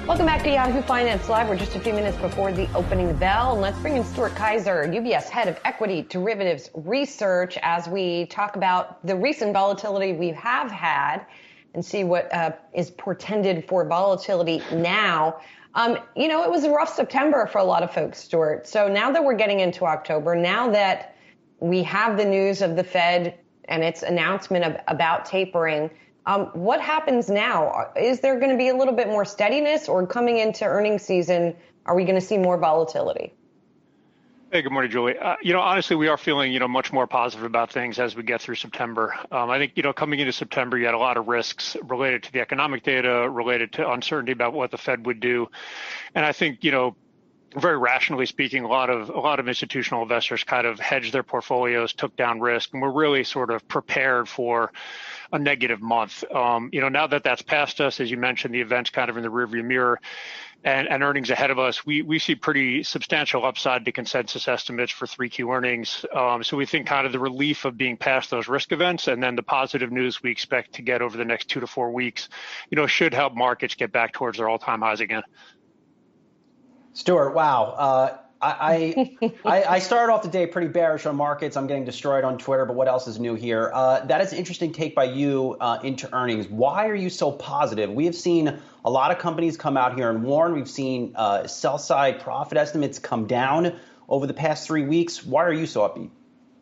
Welcome back to Yahoo Finance Live. We're just a few minutes before the opening bell. And let's bring in Stuart Kaiser, UBS Head of Equity Derivatives Research, as we talk about the recent volatility we have had and see what is portended for volatility now. It was a rough September for a lot of folks, Stuart. So now that we're getting into October, now that we have the news of the Fed and its announcement about tapering, what happens now? Is there going to be a little bit more steadiness, or coming into earnings season, are we going to see more volatility? Hey, good morning, Julie. Honestly, we are feeling, much more positive about things as we get through September. I think, coming into September, you had a lot of risks related to the economic data, related to uncertainty about what the Fed would do. And I think, very rationally speaking, a lot of institutional investors kind of hedged their portfolios, took down risk, and we're really sort of prepared for a negative month. Now that that's past us, as you mentioned, the event's kind of in the rearview mirror, and earnings ahead of us, we see pretty substantial upside to consensus estimates for 3Q earnings. So we think kind of the relief of being past those risk events, and then the positive news we expect to get over the next 2 to 4 weeks, should help markets get back towards their all-time highs again. Stuart, wow. I started off the day pretty bearish on markets. I'm getting destroyed on Twitter, but what else is new here? That is an interesting take by you into earnings. Why are you so positive? We have seen a lot of companies come out here and warn. We've seen sell-side profit estimates come down over the past 3 weeks. Why are you so upbeat?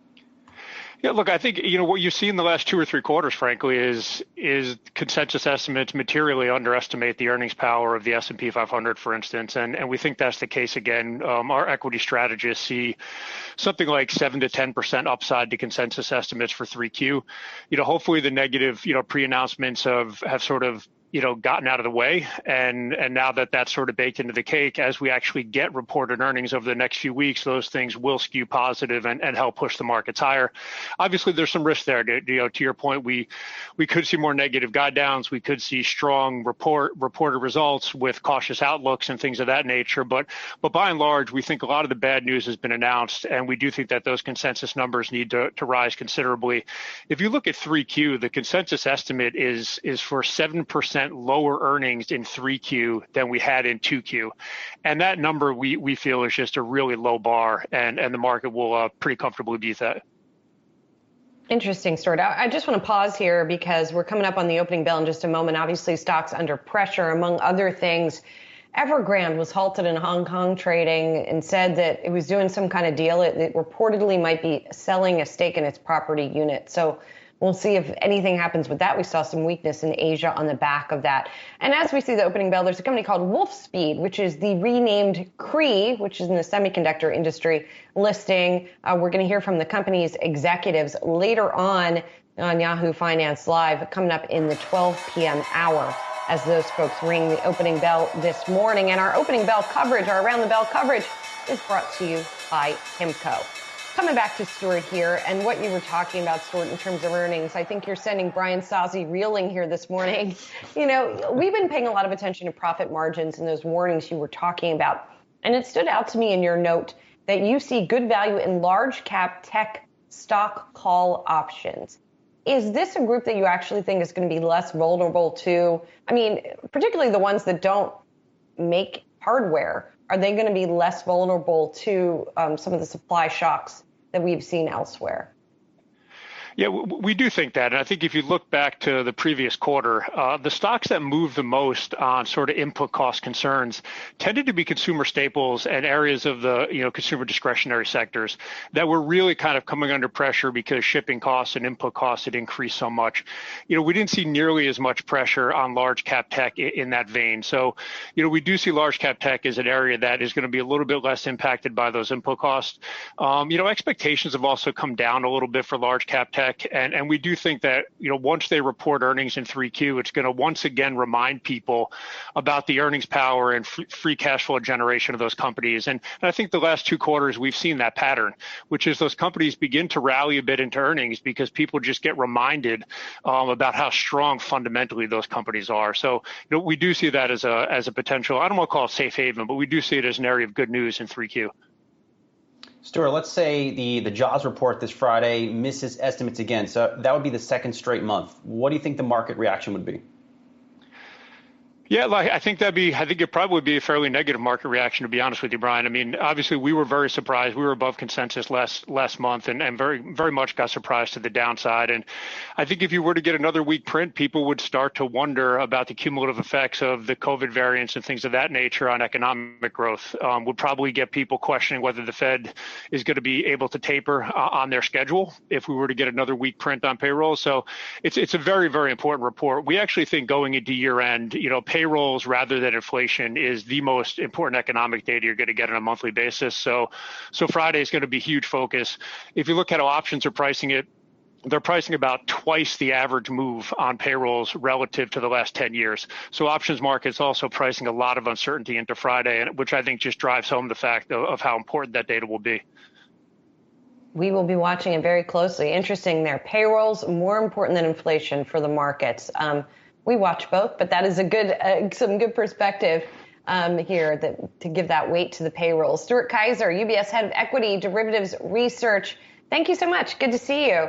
Yeah, look, I think, what you see in the last 2 or 3 quarters, frankly, is consensus estimates materially underestimate the earnings power of the S&P 500, for instance. And we think that's the case again. Our equity strategists see something like 7 to 10% upside to consensus estimates for 3Q. Hopefully the negative, pre-announcements have sort of gotten out of the way. And now that that's sort of baked into the cake, as we actually get reported earnings over the next few weeks, those things will skew positive and help push the markets higher. Obviously, there's some risk there. To your point, we could see more negative guide downs. We could see strong reported results with cautious outlooks and things of that nature. But by and large, we think a lot of the bad news has been announced, and we do think that those consensus numbers need to rise considerably. If you look at 3Q, the consensus estimate is for 7% lower earnings in 3Q than we had in 2Q. And that number we feel is just a really low bar, and the market will pretty comfortably beat that. Interesting, Stuart. I just want to pause here because we're coming up on the opening bell in just a moment. Obviously, stocks under pressure, among other things. Evergrande was halted in Hong Kong trading and said that it was doing some kind of deal. It reportedly might be selling a stake in its property unit. So we'll see if anything happens with that. We saw some weakness in Asia on the back of that. And as we see the opening bell, there's a company called Wolfspeed, which is the renamed Cree, which is in the semiconductor industry, listing. We're going to hear from the company's executives later on Yahoo Finance Live, coming up in the 12 p.m. hour as those folks ring the opening bell this morning. And our opening bell coverage, our around the bell coverage, is brought to you by PIMCO. Coming back to Stuart here and what you were talking about, Stuart, in terms of earnings, I think you're sending Brian Sozzi reeling here this morning. We've been paying a lot of attention to profit margins and those warnings you were talking about. And it stood out to me in your note that you see good value in large cap tech stock call options. Is this a group that you actually think is going to be less vulnerable to, particularly the ones that don't make hardware? Are they going to be less vulnerable to some of the supply shocks that we've seen elsewhere? Yeah, we do think that. And I think if you look back to the previous quarter, the stocks that moved the most on sort of input cost concerns tended to be consumer staples and areas of the consumer discretionary sectors that were really kind of coming under pressure because shipping costs and input costs had increased so much. We didn't see nearly as much pressure on large cap tech in that vein. So, we do see large cap tech as an area that is going to be a little bit less impacted by those input costs. Expectations have also come down a little bit for large cap tech. And we do think that, once they report earnings in 3Q, it's going to once again remind people about the earnings power and free cash flow generation of those companies. And I think the last 2 quarters, we've seen that pattern, which is those companies begin to rally a bit into earnings because people just get reminded about how strong fundamentally those companies are. So, we do see that as a potential, I don't want to call it safe haven, but we do see it as an area of good news in 3Q. Stuart, let's say the jobs report this Friday misses estimates again. So that would be the second straight month. What do you think the market reaction would be? Yeah, like I think it'd probably be a fairly negative market reaction, to be honest with you, Brian. I mean, obviously we were very surprised. We were above consensus last month and very, very much got surprised to the downside. And I think if you were to get another weak print, people would start to wonder about the cumulative effects of the COVID variants and things of that nature on economic growth. Would probably get people questioning whether the Fed is going to be able to taper on their schedule if we were to get another weak print on payroll. So it's a very, very important report. We actually think going into year end, payrolls rather than inflation is the most important economic data you're going to get on a monthly basis. So Friday is going to be a huge focus. If you look at how options are pricing it, they're pricing about twice the average move on payrolls relative to the last 10 years. So options markets also pricing a lot of uncertainty into Friday, which I think just drives home the fact of how important that data will be. We will be watching it very closely. Interesting there. Payrolls more important than inflation for the markets. We watch both, but that is some good perspective here to give that weight to the payroll. Stuart Kaiser, UBS Head of Equity Derivatives Research. Thank you so much. Good to see you.